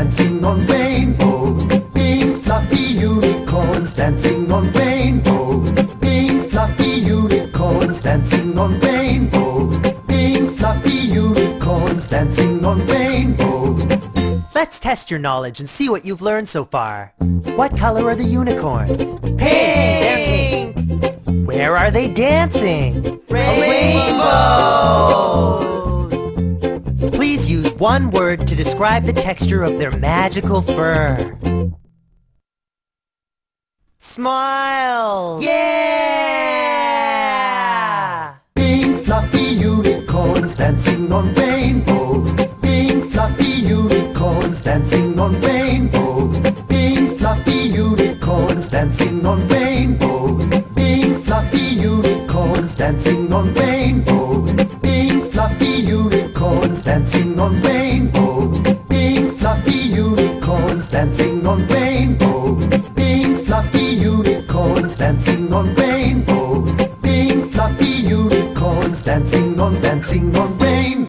dancing on rainbow. Pink fluffy unicorns dancing on rainbow. Pink fluffy unicorns dancing on rainbow. Pink fluffy unicorns dancing on rainbow. Let's test your knowledge and see what you've learned so far. What color are the unicorns? Pink! They're pink. Where are they dancing? Rainbows! Please use one word to describe the texture of their magical fur. Smile! Yeah! Pink fluffy unicorns dancing on rainbow. Pink fluffy unicorns dancing on rainbow. Pink fluffy unicorns dancing on rainbow. Pink fluffy unicorns dancing on rainbow. Pink fluffy unicorns dancing on rainbow. Pink fluffy unicorns dancing on rainbow. Pink fluffy unicorns dancing on rainbow. Pink fluffy unicorns dancing on